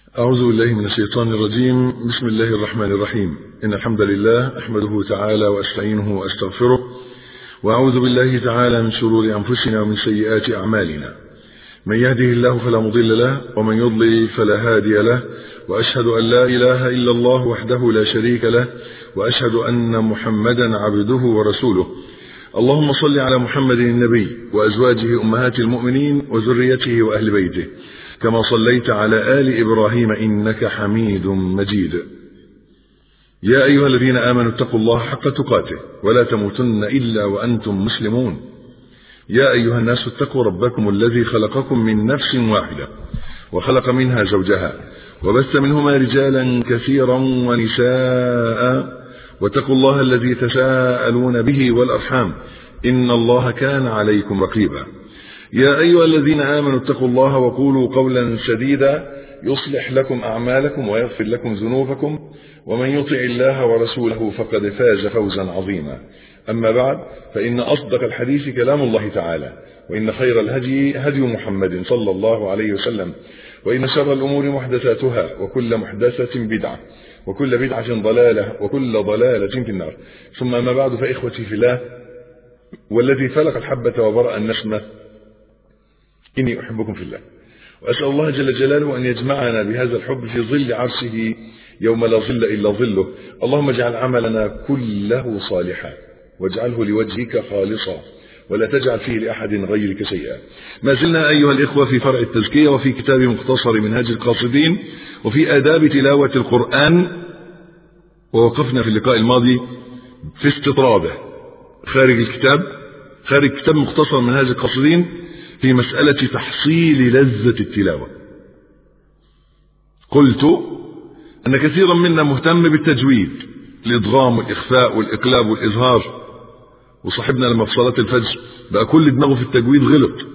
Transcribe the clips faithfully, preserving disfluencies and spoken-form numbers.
أعوذ بالله من الشيطان الرجيم. بسم الله الرحمن الرحيم. إن الحمد لله أحمده تعالى وأستعينه وأستغفره، وأعوذ بالله تعالى من شرور أنفسنا ومن سيئات أعمالنا. من يهده الله فلا مضل له، ومن يضلل فلا هادي له، وأشهد أن لا إله إلا الله وحده لا شريك له، وأشهد أن محمدا عبده ورسوله. اللهم صل على محمد النبي وأزواجه أمهات المؤمنين وذريته وأهل بيته، كما صليت على آل إبراهيم إنك حميد مجيد. يا أيها الذين آمنوا اتقوا الله حق تقاته ولا تموتن إلا وأنتم مسلمون. يا أيها الناس اتقوا ربكم الذي خلقكم من نفس واحدة وخلق منها زوجها وبث منهما رجالا كثيرا ونساء، واتقوا الله الذي تساءلون به والأرحام، إن الله كان عليكم رقيبا. يا أيها الذين آمنوا اتقوا الله وقولوا قولا سديدا يصلح لكم أعمالكم ويغفر لكم ذنوبكم، ومن يطع الله ورسوله فقد فاز فوزا عظيما. أما بعد، فإن أصدق الحديث كلام الله تعالى، وإن خير الهدي هدي محمد صلى الله عليه وسلم، وإن شر الأمور محدثاتها، وكل محدثة بدعة، وكل بدعة ضلالة، وكل ضلالة في النار. ثم أما بعد، فإخوتي في الله، والذي فلق الحبة وبرأ النسمة، إني أحبكم في الله، وأسأل الله جل جلاله أن يجمعنا بهذا الحب في ظل عرشه يوم لا ظل إلا ظله. اللهم اجعل عملنا كله صالحا، واجعله لوجهك خالصا، ولا تجعل فيه لأحد غيرك شيئا. ما زلنا أيها الإخوة في فرع التزكية، وفي كتاب مختصر منهاج القاصدين، وفي آداب تلاوة القرآن، ووقفنا في اللقاء الماضي في استطرادة خارج الكتاب خارج كتاب مختصر منهاج القاصدين في مسألة تحصيل لذة التلاوة. قلت أن كثيرا منا مهتم بالتجويد، الإدغام والإخفاء والإقلاب والإظهار، وصاحبنا لما في صلاة الفجر بقى كل دماغه في التجويد غلط.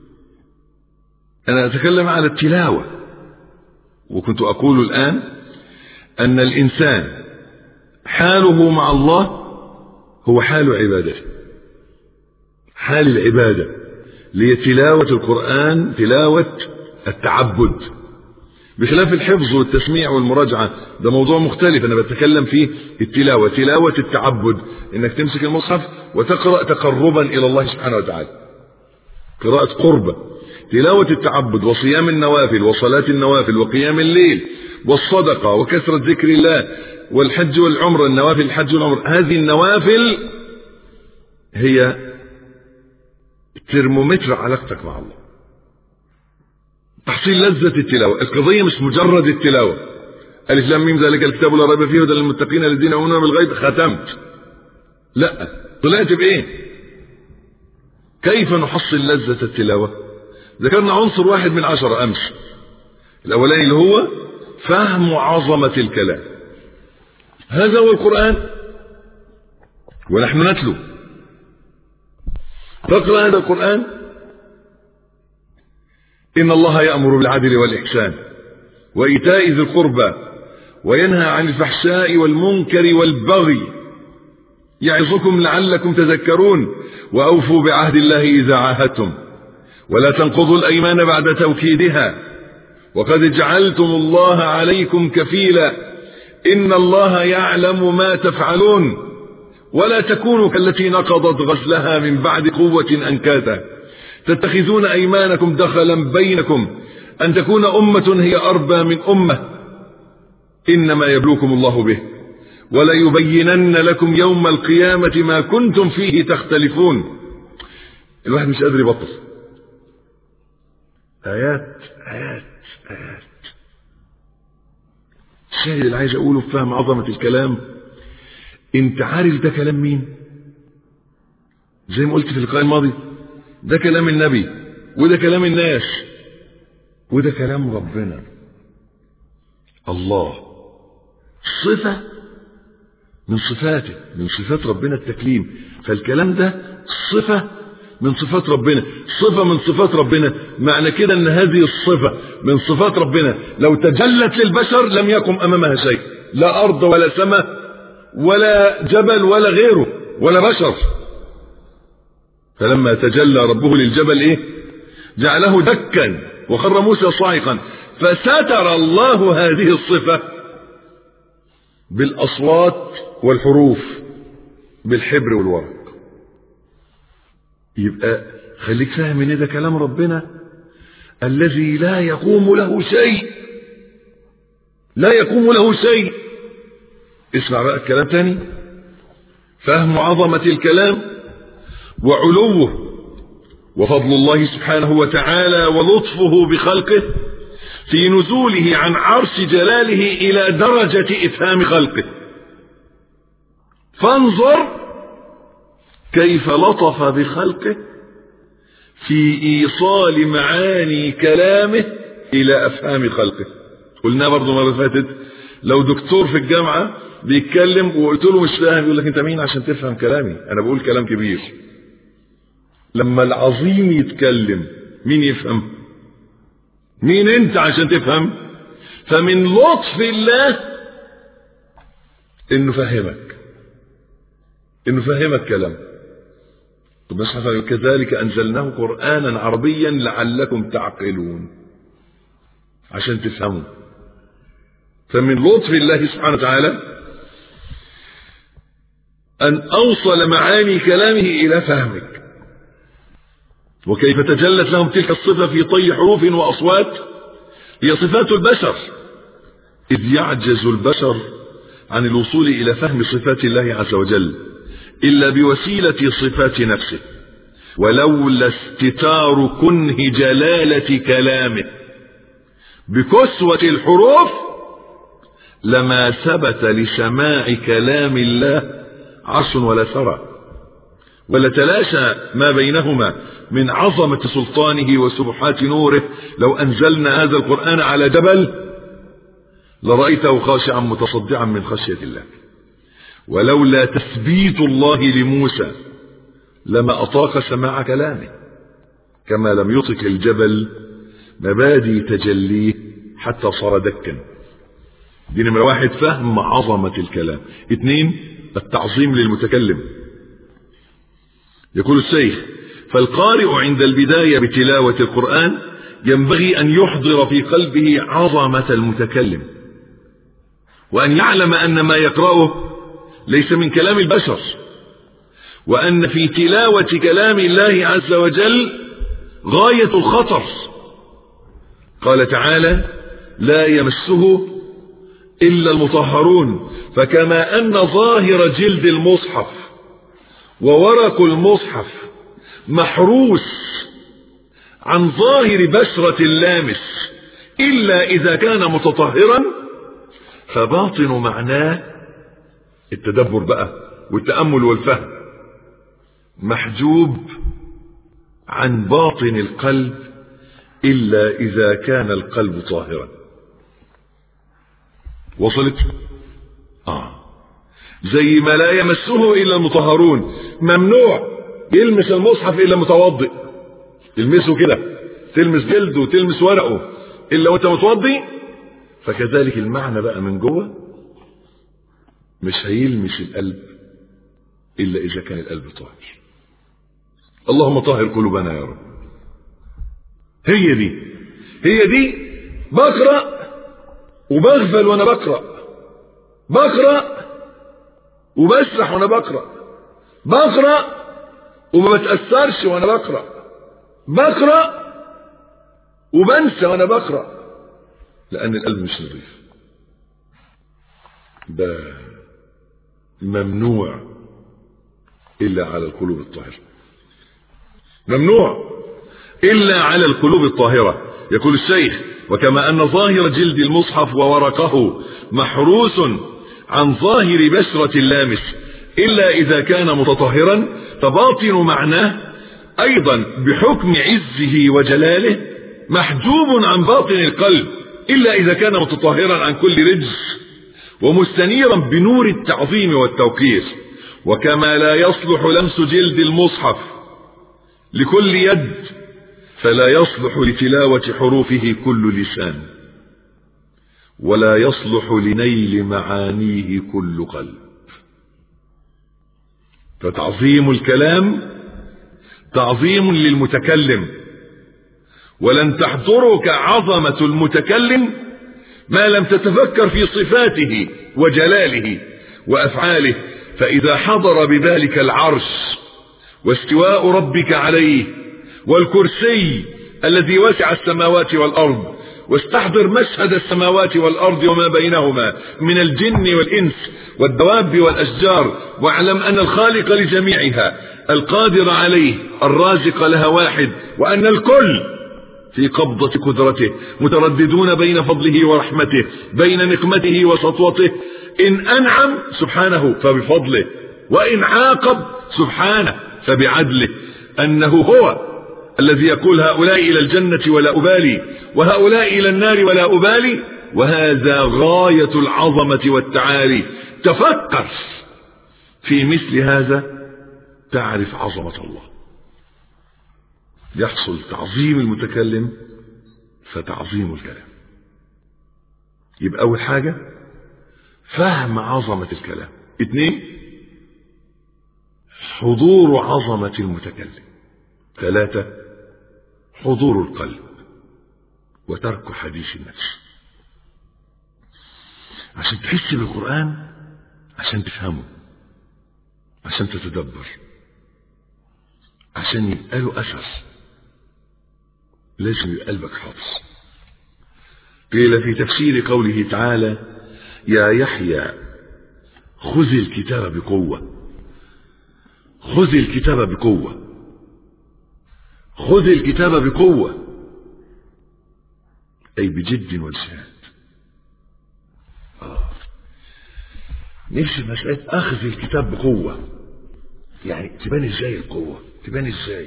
أنا أتكلم على التلاوة، وكنت أقول الآن أن الإنسان حاله مع الله هو حال عبادته، حال العبادة لي تلاوة القرآن، تلاوة التعبد، بخلاف الحفظ والتسميع والمراجعة، ده موضوع مختلف. أنا بتكلم فيه التلاوة، تلاوة التعبد، إنك تمسك المصحف وتقرأ تقربا إلى الله سبحانه وتعالى، قراءة قربة. تلاوة التعبد وصيام النوافل وصلاة النوافل وقيام الليل والصدقة وكثرة ذكر الله والحج والعمرة، النوافل الحج والعمرة، هذه النوافل هي ترمومتر علاقتك مع الله، تحصيل لذة التلاوة. القضية مش مجرد التلاوة، ألف لام ميم ذلك الكتاب لا ريب فيه هدى للمتقين الذين يؤمنون بالغيب، ختمت. لا، طلعت بإيه؟ كيف نحصل لذة التلاوة؟ ذكرنا عنصر واحد من عشرة أمس، الأولاني اللي هو فهم عظمة الكلام. هذا هو القرآن ونحن نتلو. تقرأ هذا القرآن: إن الله يأمر بالعدل والإحسان وإيتاء ذي القربى وينهى عن الفحشاء والمنكر والبغي يعظكم لعلكم تذكرون وأوفوا بعهد الله إذا عاهدتم ولا تنقضوا الأيمان بعد توكيدها وقد جعلتم الله عليكم كفيلا إن الله يعلم ما تفعلون ولا تكونوا كالتي نقضت غزلها من بعد قوة أنكاثا تتخذون أيمانكم دخلا بينكم أن تكون أمة هي أربى من أمة إنما يبلوكم الله به وليبينن لكم يوم القيامة ما كنتم فيه تختلفون. الواحد مش قادر يبطل آيات آيات آيات. الشاهد اللي عايز أقوله في فهم عظمة الكلام، انت عارف ده كلام مين؟ زي ما قلت في اللقاء الماضي، ده كلام النبي، وده كلام الناس، وده كلام ربنا الله. صفة من صفاته، من صفات ربنا التكليم، فالكلام ده صفة من صفات ربنا، صفة من صفات ربنا. معنى كده ان هذه الصفة من صفات ربنا لو تجلت للبشر لم يقم امامها شيء، لا ارض ولا سماء ولا جبل ولا غيره ولا بشر. فلما تجلى ربه للجبل ايه؟ جعله دكا وخر موسى صاعقا فستر الله هذه الصفة بالأصوات والحروف بالحبر والورق. يبقى خليك فاهم ان ده كلام ربنا الذي لا يقوم له شيء، لا يقوم له شيء. اسمع بقى الكلام تاني. فهم عظمة الكلام وعلوه وفضل الله سبحانه وتعالى ولطفه بخلقه في نزوله عن عرش جلاله إلى درجة إفهام خلقه. فانظر كيف لطف بخلقه في إيصال معاني كلامه إلى أفهام خلقه. قلنا برضو مرة فاتت لو دكتور في الجامعة بيتكلم وقلت له مش فاهم يقول لك انت مين عشان تفهم كلامي؟ انا بقول كلام كبير. لما العظيم يتكلم مين يفهم؟ مين انت عشان تفهم؟ فمن لطف الله انه فهمك، انه فهمك كلام. طب نسمع كذلك انزلناه قرآنا عربيا لعلكم تعقلون، عشان تفهموا. فمن لطف الله سبحانه وتعالى أن أوصل معاني كلامه إلى فهمك. وكيف تجلت لهم تلك الصفة في طي حروف وأصوات هي صفات البشر، إذ يعجز البشر عن الوصول إلى فهم صفات الله عز وجل إلا بوسيلة صفات نفسه، ولولا استتار كنه جلالة كلامه بكسوة الحروف لما ثبت لسماع كلام الله عرش ولا ثرى، ولا تلاشى ما بينهما من عظمة سلطانه وسبحات نوره. لو أنزلنا هذا القرآن على جبل لرأيته خاشعا متصدعا من خشية الله. ولولا تثبيت الله لموسى لما أطاق سماع كلامه، كما لم يطق الجبل مبادئ تجليه حتى صار دكا. دي نمرة واحد، فهم عظمة الكلام. اثنين، التعظيم للمتكلم. يقول الشيخ: فالقارئ عند البداية بتلاوة القرآن ينبغي أن يحضر في قلبه عظمة المتكلم، وأن يعلم أن ما يقرأه ليس من كلام البشر، وأن في تلاوة كلام الله عز وجل غاية الخطر. قال تعالى: لا يمسه إلا المطهرون. فكما أن ظاهر جلد المصحف وورق المصحف محروس عن ظاهر بشرة اللامس إلا إذا كان متطهرا، فباطن معناه التدبر بقى والتأمل والفهم محجوب عن باطن القلب إلا إذا كان القلب طاهرا. وصلت؟ آه زي ما لا يمسه إلا المطهرون، ممنوع يلمس المصحف إلا متوضئ. تلمسه كده، تلمس جلده وتلمس ورقه إلا وانت متوضئ. فكذلك المعنى بقى من جوه مش هيلمس القلب إلا إذا كان القلب طاهر. اللهم طهر قلوبنا يا رب. هي دي هي دي بقرأ وبغفل وانا بقرأ، بقرأ وبسرح وانا بقرأ، بقرأ وما بتأثرش وانا بقرأ، بقرأ وبنسى وانا بقرأ، لأن القلب مش نظيف. ده ممنوع إلا على القلوب الطاهرة، ممنوع إلا على القلوب الطاهرة. يقول الشيخ: وكما أن ظاهر جلد المصحف وورقه محروس عن ظاهر بشرة اللامس إلا إذا كان متطهرا، فباطن معناه أيضا بحكم عزه وجلاله محجوب عن باطن القلب إلا إذا كان متطهرا عن كل رجس ومستنيرا بنور التعظيم والتوقير. وكما لا يصلح لمس جلد المصحف لكل يد، فلا يصلح لتلاوة حروفه كل لسان، ولا يصلح لنيل معانيه كل قلب. فتعظيم الكلام تعظيم للمتكلم، ولن تحضرك عظمة المتكلم ما لم تتفكر في صفاته وجلاله وأفعاله. فإذا حضر بذلك العرش واستواء ربك عليه والكرسي الذي وسع السماوات والأرض، واستحضر مشهد السماوات والأرض وما بينهما من الجن والإنس والدواب والأشجار، واعلم أن الخالق لجميعها القادر عليه الرازق لها واحد، وأن الكل في قبضة قدرته مترددون بين فضله ورحمته، بين نقمته وسطوته. إن أنعم سبحانه فبفضله، وإن عاقب سبحانه فبعدله. أنه هو الذي يقول هؤلاء إلى الجنة ولا أبالي، وهؤلاء إلى النار ولا أبالي، وهذا غاية العظمة والتعالي. تفكر في مثل هذا تعرف عظمة الله. يحصل تعظيم المتكلم فتعظيم الكلام. يبقى أول حاجة فهم عظمة الكلام. اثنين حضور عظمة المتكلم. ثلاثة حضور القلب وترك حديث النفس. عشان تحس بالقرآن، عشان تفهمه، عشان تتدبر، عشان يبقى له أثر، لازم يبقى قلبك حافظ. قيل في تفسير قوله تعالى: يا يحيى خذ الكتاب بقوة. خذ الكتاب بقوة، خذ الكتاب بقوة، أي بجد واجتهاد. آه. نفس مسألة أخذ الكتاب بقوة، يعني تبان إزاي القوة؟ تبان إزاي؟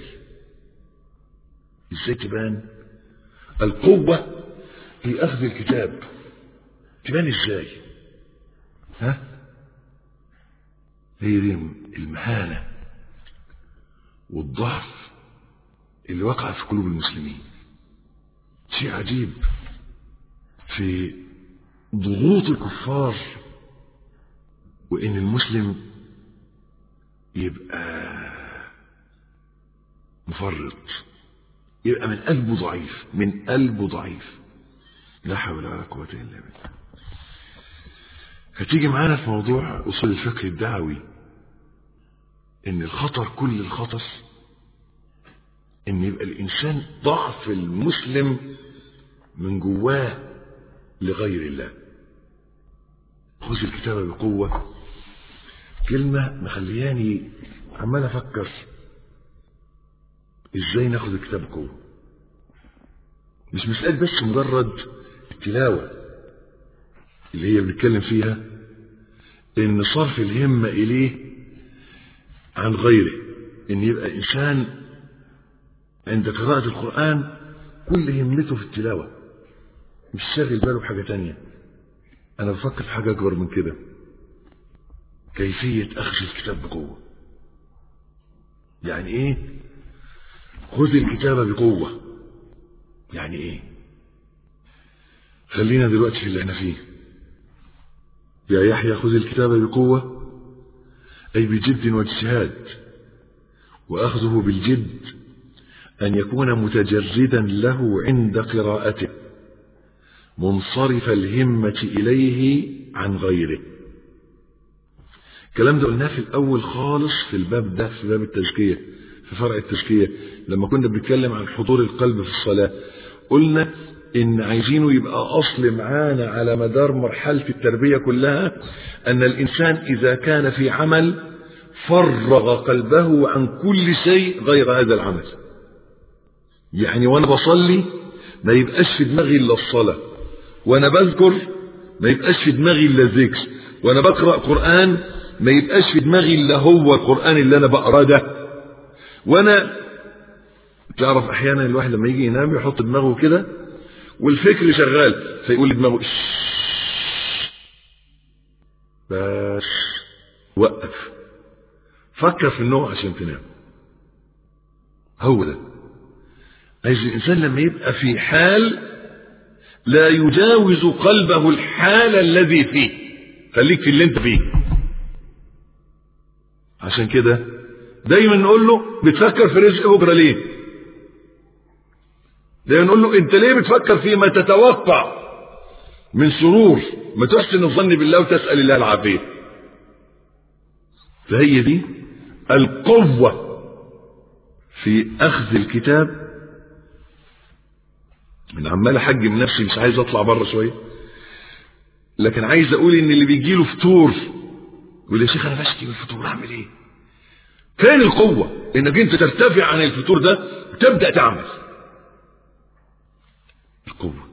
إزاي تبان القوة في أخذ الكتاب؟ تبان إزاي؟ ها؟ هي دي المهانة والضعف اللي وقع في قلوب المسلمين. شيء عجيب في ضغوط الكفار، وإن المسلم يبقى مفرط، يبقى من قلبه ضعيف، من قلبه ضعيف. لا حول ولا قوة إلا بالله. هتيجي معانا في موضوع أصول الفقه الدعوي إن الخطر، كل الخطر إن يبقى الإنسان ضعف المسلم من جواه لغير الله. خذ الكتاب بقوة، كلمة مخلياني عمال أفكر إزاي ناخذ الكتاب بقوة. مش مسألة بس مجرد التلاوة اللي هي بنتكلم فيها، إن صرف الهمة إليه عن غيره، إن يبقى إنسان عند قراءة القرآن كل همته في التلاوة، مش شاغل باله بحاجة تانية. أنا بفكر في حاجة أكبر من كده، كيفية أخذ الكتاب بقوة. يعني إيه خذ الكتاب بقوة؟ يعني إيه؟ خلينا دلوقتي في اللي احنا فيه. يا يحيى خذ الكتاب بقوة، أي بجد واجتهاد. وأخذه بالجد أن يكون متجردا له عند قراءته، منصرف الهمة إليه عن غيره. الكلام ده قلناه في الأول خالص في الباب ده، في باب التزكية، في فرع التزكية، لما كنا بنتكلم عن حضور القلب في الصلاة. قلنا إن عايزينه يبقى أصل معانا على مدار مرحلة التربية كلها، أن الإنسان إذا كان في عمل فرغ قلبه عن كل شيء غير هذا العمل. يعني وأنا بصلي ما يبقاش في دماغي إلا الصلاة، وأنا بذكر ما يبقاش في دماغي إلا الذكر، وأنا بقرأ قرآن ما يبقاش في دماغي إلا هو القرآن اللي أنا بقرأ ده. وأنا تعرف أحيانا الواحد لما يجي ينام يحط دماغه كده والفكر شغال، فيقول لدماغه بس وقف، فكر في النوم عشان تنام. هو ده عايز الإنسان لما يبقى في حال لا يجاوز قلبه الحال الذي فيه، خليك في اللي انت فيه. عشان كده دايما نقول له بتفكر في رزق بكره ليه؟ ده نقول له انت ليه بتفكر فيما تتوقع من سرور؟ ما تحسن الظن بالله وتسأل الله العافية. فهي دي القوة في أخذ الكتاب. من عمال أحجم نفسي، مش عايز أطلع بره شوية، لكن عايز أقول إن اللي بيجيله فطور يقول يا شيخ أنا بشكي من الفطور، أعمل إيه؟ فين القوة؟ إنك أنت ترتفع عن الفطور ده وتبدأ تعمل. القوة،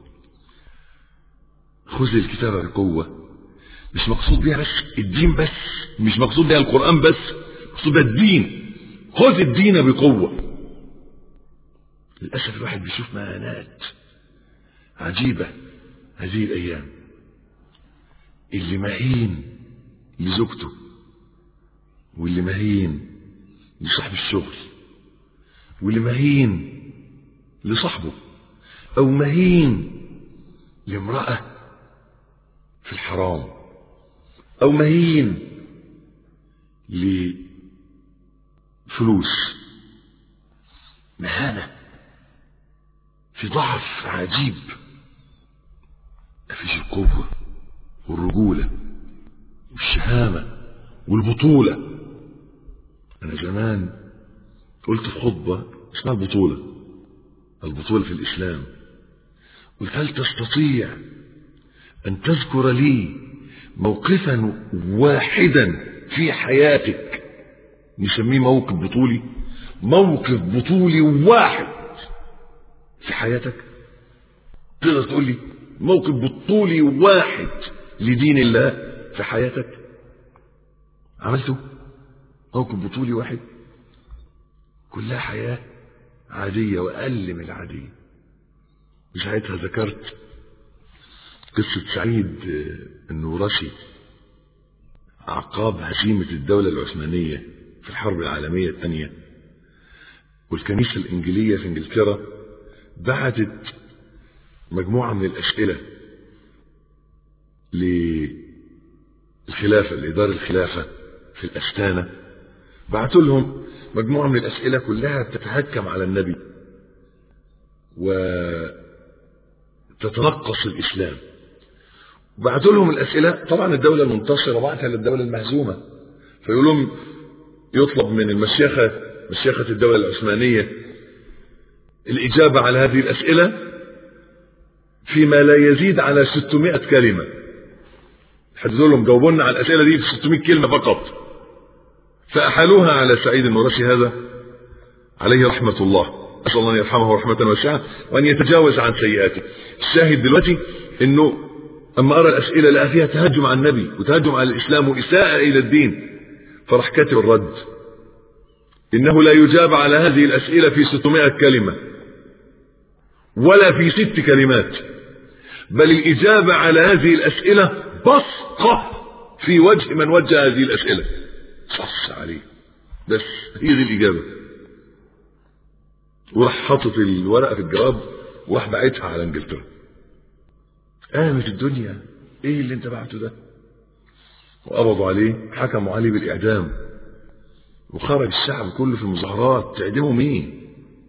خذ الكتاب بقوة. مش مقصود بيها بس الدين بس، مش مقصود بيها القرآن بس، مقصود بيها الدين. خذ الدين بقوة. للأسف الواحد بيشوف مهانات عجيبة هذه الأيام. اللي مهين لزوجته، واللي مهين لصاحب الشغل، واللي مهين لصاحبه، أو مهين لامرأة في الحرام، أو مهين لفلوس. مهانة في ضعف عجيب. مفيش القوة والرجولة والشهامة والبطولة. أنا زمان قلت في خطبة اسمها البطولة، البطولة في الإسلام. قلت هل تستطيع أن تذكر لي موقفا واحدا في حياتك نسميه موقف بطولي؟ موقف بطولي واحد في حياتك تقدر تقول لي موقف بطولي واحد لدين الله في حياتك عملته؟ موقف بطولي واحد؟ كلها حياة عادية وأقل من العادية. وساعتها ذكرت قصة سعيد النورسي عقاب هزيمة الدولة العثمانية في الحرب العالمية الثانية، والكنيسة الإنجيلية في إنجلترا بعتت مجموعة من الأسئلة للخلافة، لإدارة الخلافة في الأستانة. بعتوا لهم مجموعة من الأسئلة كلها تتهكم على النبي وتتنقص الإسلام. بعتوا لهم الأسئلة، طبعا الدولة المنتصرة بعتها للدولة المهزومة، فيقول لهم يطلب من المشيخة، مشيخة الدولة العثمانية، الإجابة على هذه الأسئلة فيما لا يزيد على ستمائة كلمة. حددوا لهم جاوبونا على الأسئلة دي في ستمائة كلمة فقط. فأحالوها على سعيد النورسي هذا عليه رحمة الله، أسأل الله أن يرحمه رحمة واسعة وأن يتجاوز عن سيئاته. الشاهد دلوقتي إنه أما أرى الأسئلة لقى فيها تهجم على النبي وتهجم على الإسلام وإساءة إلى الدين، فراح كاتب الرد: إنه لا يجاب على هذه الأسئلة في ستمائة كلمة ولا في ست كلمات، بل الإجابة على هذه الأسئلة بصقة في وجه من وجه هذه الأسئلة. صص عليه، بس هي دي الإجابة. وراح حاطط الورقة في الجواب وراح باعتها على انجلترا. قامت الدنيا، ايه اللي انت بعته ده؟ وقبضوا عليه، حكموا عليه بالإعدام، وخرج الشعب كله في المظاهرات تعدموا مين؟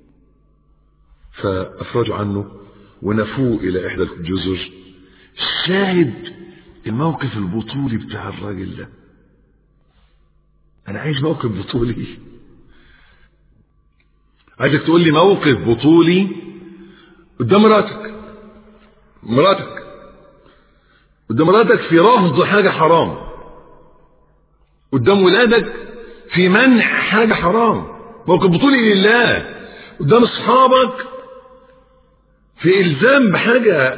فأفرجوا عنه ونفوه إلى إحدى الجزر. الشاهد الموقف البطولي بتاع الراجل ده. أنا عايز موقف بطولي. عايزك تقول لي موقف بطولي قدام مراتك، مراتك قدام مراتك في رفض حاجة حرام، قدام ولادك في منع حاجة حرام. موقف بطولي لله. قدام أصحابك في إلزام بحاجة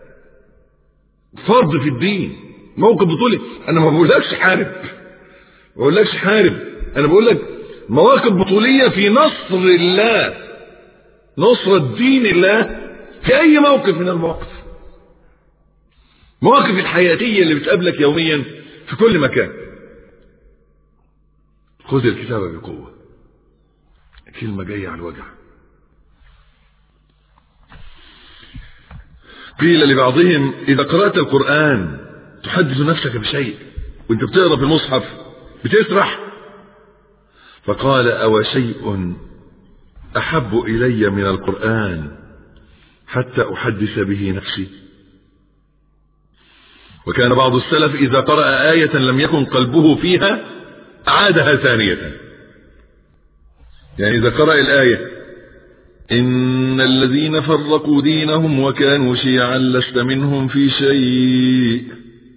فرض في الدين. موقف بطولي. أنا ما بقولكش حارب، ما بقولكش حارب، أنا بقول لك مواقف بطولية في نصر الله، نصر الدين الله في أي موقف من المواقف، مواقف الحياتية اللي بتقابلك يوميا في كل مكان. خذ الكتاب بقوة. كلمة جاية على الوجع. قيل لبعضهم: إذا قرأت القرآن تحدث نفسك بشيء، وانت بتقرأ في المصحف بتسرح. فقال: أو شيء أحب إلي من القرآن حتى أحدث به نفسي. وكان بعض السلف إذا قرأ آية لم يكن قلبه فيها أعادها ثانية. يعني إذا قرأ الآية إن الذين فرقوا دينهم وكانوا شيعا لست منهم في شيء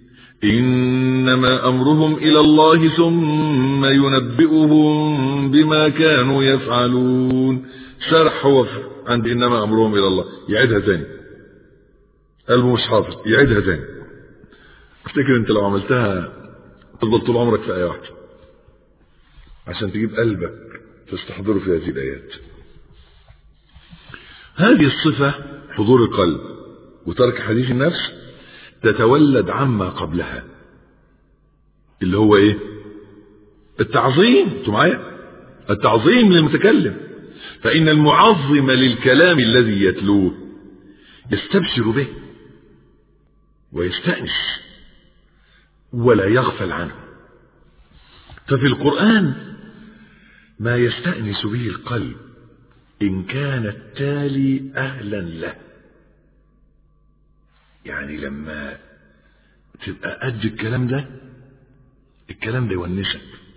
إنما أمرهم إلى الله ثم ينبئهم بما كانوا يفعلون. سرح هو عند إنما أمرهم إلى الله، يعيدها ثاني، قلبه مش حافظ، يعيدها ثاني. افتكر انت لو عملتها تفضل طول عمرك في آية واحدة عشان تجيب قلبك تستحضره في هذه الآيات. هذه الصفة حضور القلب وترك حديث النفس تتولد عما قبلها اللي هو ايه؟ التعظيم. انتوا معايا؟ التعظيم للمتكلم. فإن المعظم للكلام الذي يتلوه يستبشر به ويستأنس ولا يغفل عنه. ففي القرآن ما يستأنس به القلب إن كان التالي أهلا له. يعني لما تبقى قد الكلام ده، الكلام ده يونسك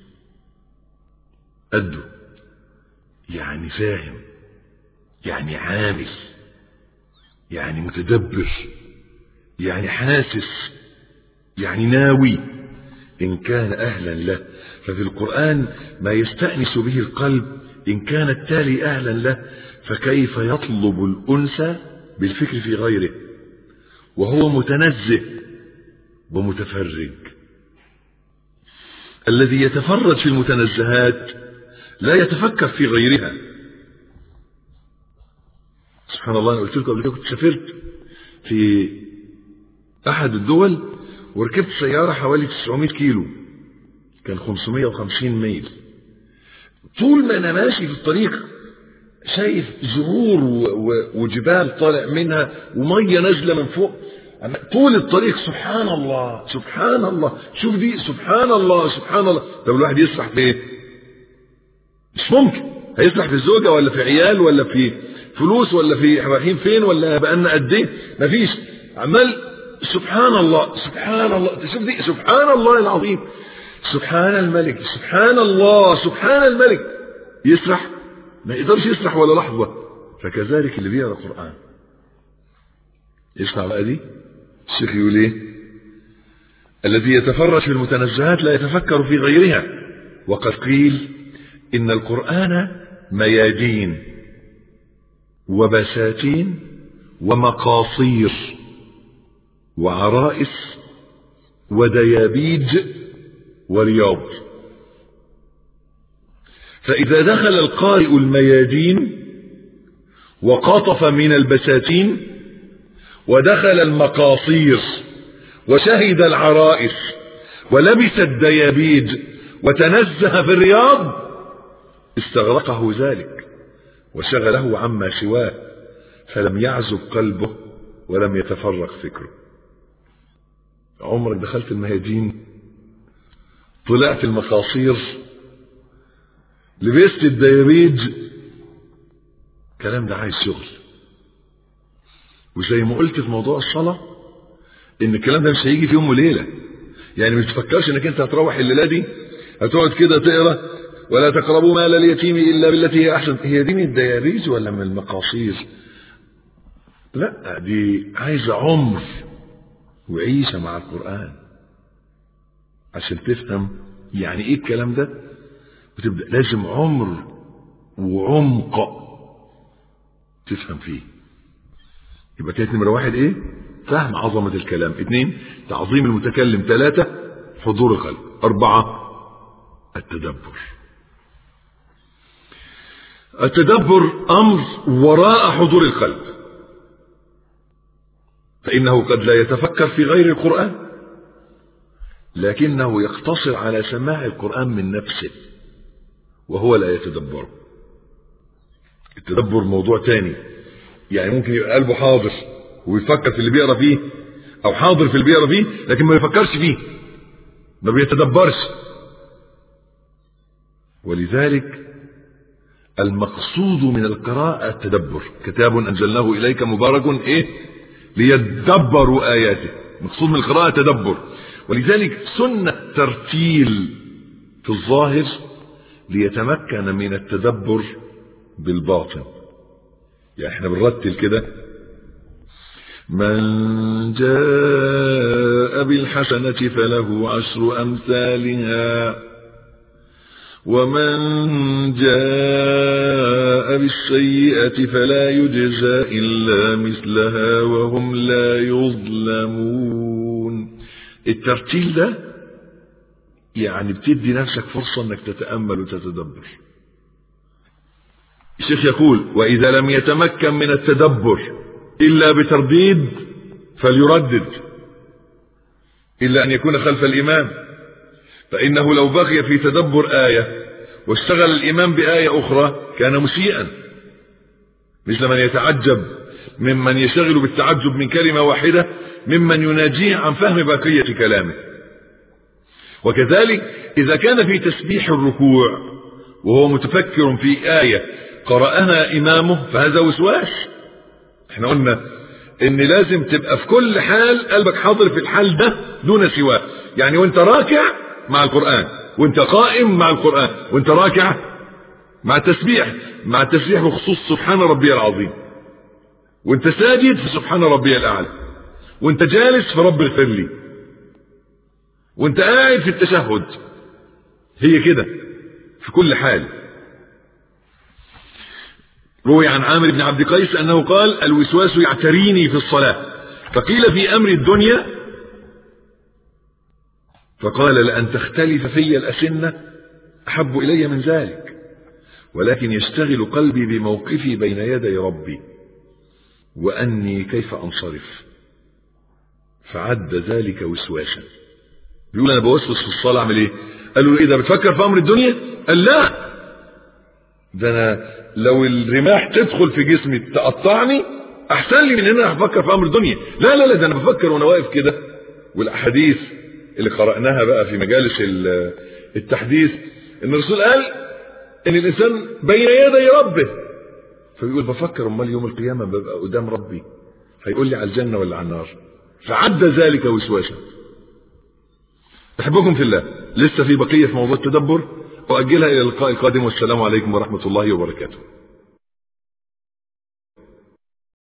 قده، يعني فاهم، يعني عامل، يعني متدبر، يعني حاسس، يعني ناوي، إن كان أهلا له. ففي القرآن ما يستأنس به القلب إن كان التالي أهلا له، فكيف يطلب الأنس بالفكر في غيره وهو متنزه ومتفرج. الذي يتفرج في المتنزهات لا يتفكر في غيرها. سبحان الله، أنا قلت لكم قبل كده كنت سافرت في أحد الدول وركبت سيارة حوالي تسعمائة كيلو، كان خمسمائة وخمسين ميل. طول ما أنا ماشي في الطريق شايف زهور وجبال طالع منها ومية نازلة من فوق طول الطريق. سبحان الله سبحان الله، شوف دي، سبحان الله سبحان الله. طب الواحد يسرح في ايه؟ مش ممكن. هيسرح في الزوجة ولا في عيال ولا في فلوس ولا في رايحين فين ولا بقالنا قد ايه؟ مفيش. عمال سبحان الله سبحان الله. تشوف دي، سبحان الله العظيم، سبحان الملك، سبحان الله سبحان الملك. يسرح؟ ما يقدرش يسرح ولا لحظة. فكذلك اللي بيقرأ القرآن يسمع بقى دي. الشيخ يقول ايه؟ الذي يتفرج في المتنزهات لا يتفكر في غيرها. وقد قيل إن القرآن ميادين وبساتين ومقاصير وعرائس وديابيج ورياض. فإذا دخل القارئ الميادين وقطف من البساتين ودخل المقاصير وشهد العرائس ولبس الديابيج وتنزه في الرياض استغرقه ذلك وشغله عما سواه، فلم يعزب قلبه ولم يتفرق فكره. عمرك دخلت الميادين، طلعت المقاصير، لبست الديابيج؟ الكلام ده عايز شغل. وزي ما قلت في موضوع الصلاة ان الكلام ده مش هيجي في يوم وليلة. يعني مش تفكرش انك انت هتروح الليلة دي هتقعد كده تقرا ولا تقربوا مال اليتيم الا بالتي هي احسن. هي دي من الديابيج ولا من المقاصير؟ لا، دي عايزة عمر وعيشة مع القرآن عشان تفهم يعني ايه الكلام ده. وتبدأ لازم عمر وعمق تفهم فيه. يبقى كانت نمرة واحد ايه؟ فهم عظمة الكلام. اثنين، تعظيم المتكلم. ثلاثة، حضور القلب. أربعة، التدبر. التدبر أمر وراء حضور القلب، فإنه قد لا يتفكر في غير القرآن لكنه يقتصر على سماع القرآن من نفسه وهو لا يتدبره. التدبر موضوع تاني. يعني ممكن يبقى قلبه حاضر ويفكر في اللي بيقرأ فيه، أو حاضر في اللي بيقرأ فيه لكن ما يفكرش فيه، ما بيتدبرش. ولذلك المقصود من القراءة التدبر. كتاب أنزلناه إليك مبارك إيه ليدبروا آياته. مقصود من القراءة تدبر. ولذلك سنة ترتيل في الظاهر ليتمكن من التدبر بالباطن. يعني احنا بنرتل كده: من جاء بالحسنة فله عشر أمثالها ومن جاء بالسيئة فلا يجزى إلا مثلها وهم لا يظلمون. الترتيل ده يعني بتدي نفسك فرصة انك تتأمل وتتدبر. الشيخ يقول: وإذا لم يتمكن من التدبر إلا بترديد فليردد، إلا أن يكون خلف الإمام، فإنه لو بقي في تدبر آية واشتغل الإمام بآية أخرى كان مسيئا، مثل من يتعجب ممن يشغل بالتعجب من كلمة واحدة ممن يناجيه عن فهم بقية كلامه. وكذلك إذا كان في تسبيح الركوع وهو متفكر في آية قرأها إمامه فهذا وسواس. احنا قلنا ان لازم تبقى في كل حال قلبك حاضر في الحال ده دون سواه. يعني وانت راكع مع القرآن، وانت قائم مع القرآن، وانت راكع مع التسبيح، مع التسبيح بخصوص سبحان ربي العظيم، وانت ساجد في سبحان ربي الأعلى، وانت جالس في رب اغفر لي، وانت قاعد في التشهد. هي كده في كل حال. روي عن عامر بن عبد قيس أنه قال: الوسواس يعتريني في الصلاة، فقيل في أمر الدنيا فقال: لأن تختلف في الأسنة أحب إلي من ذلك، ولكن يشتغل قلبي بموقفي بين يدي ربي وأني كيف أنصرف، فعد ذلك وسواسا. بيقول: أنا بوسوس في الصلاة أعمل إيه؟ قالوا: إذا بتفكر في أمر الدنيا؟ قال: لا، ده أنا لو الرماح تدخل في جسمي تقطعني أحسن لي من أن أنا أفكر في أمر الدنيا. لا لا لا، ده أنا بفكر وأنا واقف كده. والأحاديث اللي قرأناها بقى في مجالس التحديث إن الرسول قال إن الإنسان بين يدي ربه، فبيقول: بفكر أمال يوم القيامة ببقى قدام ربي هيقول لي على الجنة ولا على النار، فعد ذلك وسواسا. أحبكم في الله، لسه في بقية في موضوع التدبر، وأجلها إلى اللقاء القادم، والسلام عليكم ورحمة الله وبركاته.